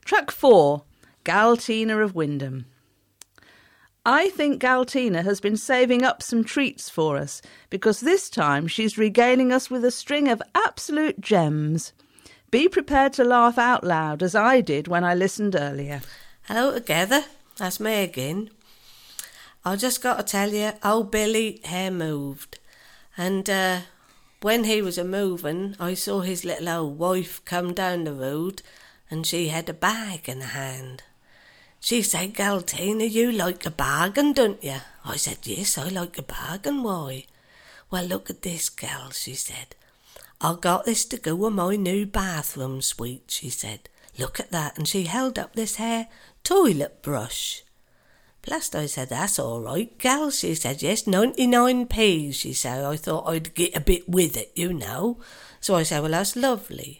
Track 4, Galtina of Wyndham. I think Galtina has been saving up some treats for us, because this time she's regaling us with a string of absolute gems. Be prepared to laugh out loud, as I did when I listened earlier. Hello together, that's me again. I just got to tell you, old Billy here moved. And when he was a-moving, I saw his little old wife come down the road, and she had a bag in her hand. She said, Galtina, you like a bargain, don't you? I said, yes, I like a bargain, why? Well, look at this, gal, she said. I got this to go with my new bathroom suite, she said. Look at that, and she held up this hair toilet brush. Plus, I said, that's all right, gal, she said, yes, 99p, she said. I thought I'd get a bit with it, you know. So I said, well, that's lovely.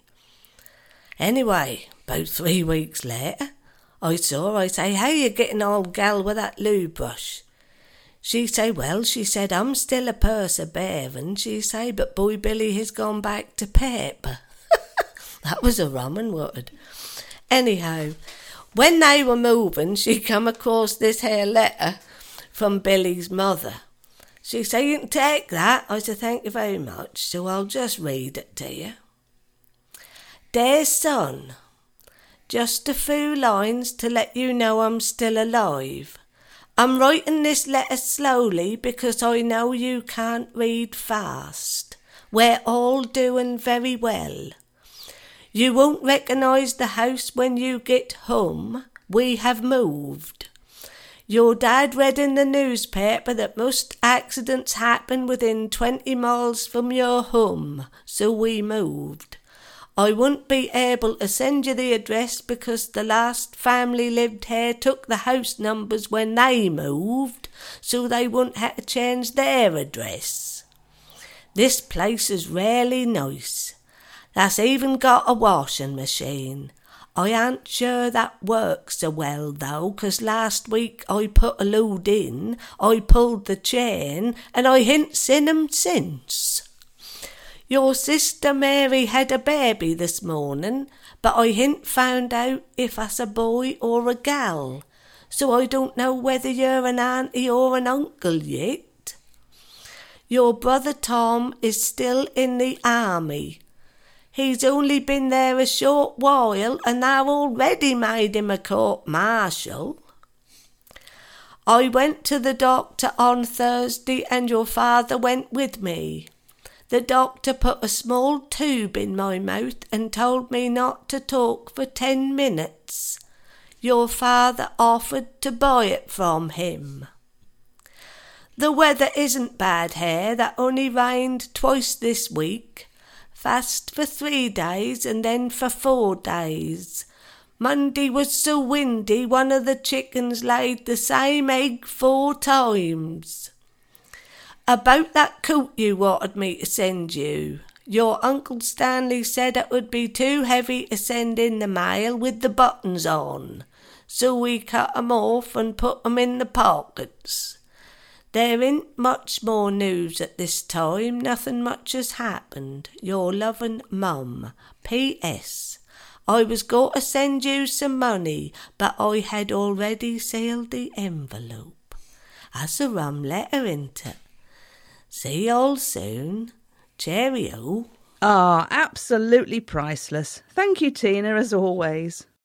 Anyway, about 3 weeks later, I say, how you getting on, gal, with that loo brush? She say, well, she said, I'm still a perseverin', she say, but boy Billy has gone back to paper. That was a rummin' word. Anyhow, when they were moving, she come across this here letter from Billy's mother. She say, you can take that. I said, thank you very much, so I'll just read it to you. Dear son, just a few lines to let you know I'm still alive. I'm writing this letter slowly because I know you can't read fast. We're all doing very well. You won't recognise the house when you get home. We have moved. Your dad read in the newspaper that most accidents happen within 20 miles from your home, so we moved. I won't be able to send you the address because the last family lived here took the house numbers when they moved, so they wouldn't have to change their address. This place is really nice. That's even got a washing machine. I ain't sure that works so well though, 'cause last week I put a load in, I pulled the chain, and I ain't seen 'em since. Your sister Mary had a baby this morning, but I ain't found out if that's a boy or a gal, so I don't know whether you're an auntie or an uncle yet. Your brother Tom is still in the army. He's only been there a short while, and they've already made him a court-martial. I went to the doctor on Thursday, and your father went with me. The doctor put a small tube in my mouth and told me not to talk for 10 minutes. Your father offered to buy it from him. The weather isn't bad here. That only rained twice this week. Fast for 3 days and then for 4 days. Monday was so windy one of the chickens laid the same egg 4 times. About that coat you wanted me to send you. Your Uncle Stanley said it would be too heavy to send in the mail with the buttons on, so we cut 'em off and put 'em in the pockets. There ain't much more news at this time, nothing much has happened. Your loving Mum. P.S. I was going to send you some money, but I had already sealed the envelope. That's a rum letter, ain't it? See you all soon. Cheerio. Ah, absolutely priceless. Thank you, Tina, as always.